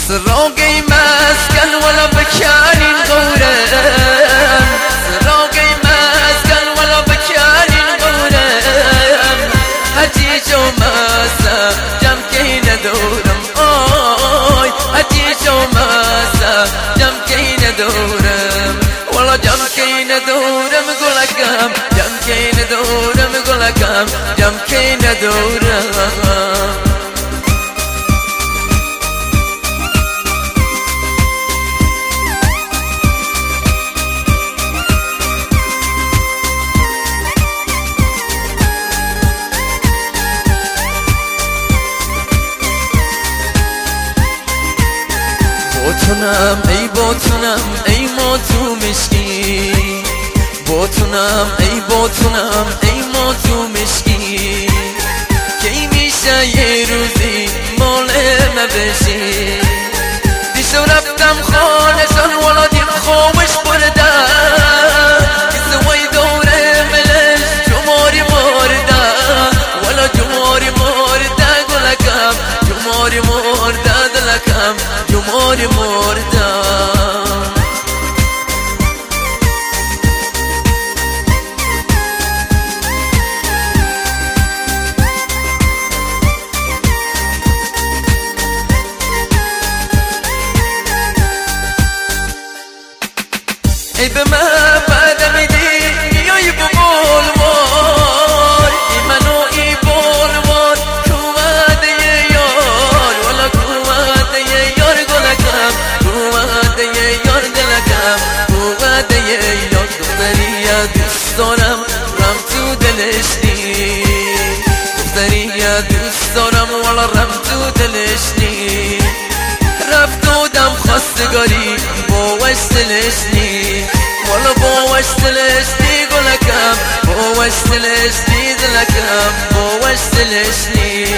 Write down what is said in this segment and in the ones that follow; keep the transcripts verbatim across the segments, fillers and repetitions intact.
سراغي مسكن ولا بكاني نغورم سراغي مسكن ولا بكاني نغورم هجي جو مسا جم كين دورم اوي هجي جو مسا جم كين دورم والله جم كين دورم قولكم جم كين دورم قولكم جم كين دورم بوتونم ای بوتونم ای موتو مشکی بوتونم ای بوتونم ای موتو مشکی کی میشه یه روزی مال من بشی دیشو رفتم خانشان والا دیم خوش بردم کسوی دوره ملش جماری مرده والا جماری مرده گلکم جماری مرده دلکم جماری مرده ای به من بعد میدی میای بمول وار ای منو ای بول وار کومده یار والا کومده یار گلکم کومده یار دلکم کومده یار دختری دوست دارم رم تو دلش نی دختری دوست دارم والا رم تو دلش نی رفت و دم خواستگاری با وشتلش نی والا با وشتلش نی گلکم با وشتلش نی دلکم با وشتلش نی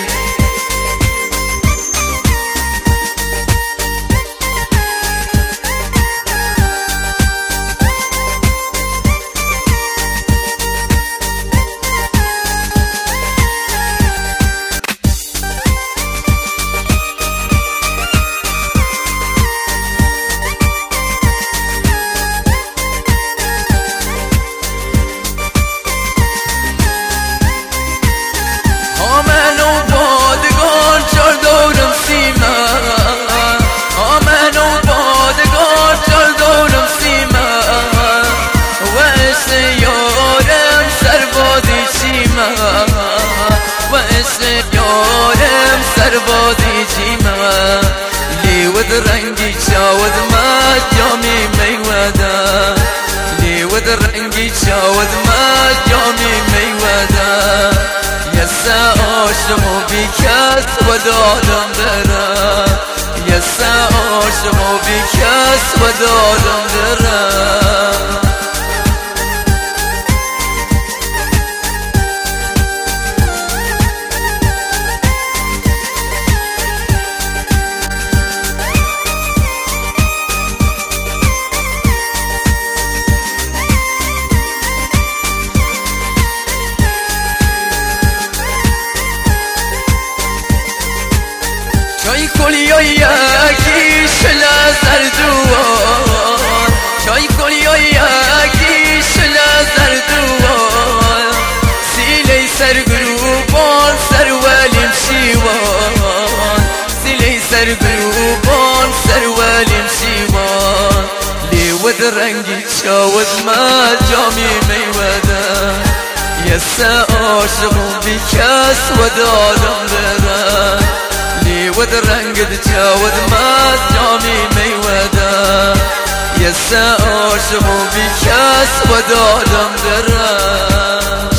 سربازی جیما لیود رنگی چاود ما جامی میودا لیود رنگی چاود ما جامی میودا یسا آشمو بیکس و دادم درا یسا آشمو بیکس و دادم درا چای کلیای یکی شلا زردوان چای کلیای یکی شلا زردوان سیلی سرگروبان سرولیم شیوان سیلی سرگروبان سرولیم شیوان لیود رنگی چاود ما جامی میودا یسا عاشقون بیکس و دادم درم ود رنگ تجاوز ما جامي ميودا يسا عاشقو بكاس ودادم درا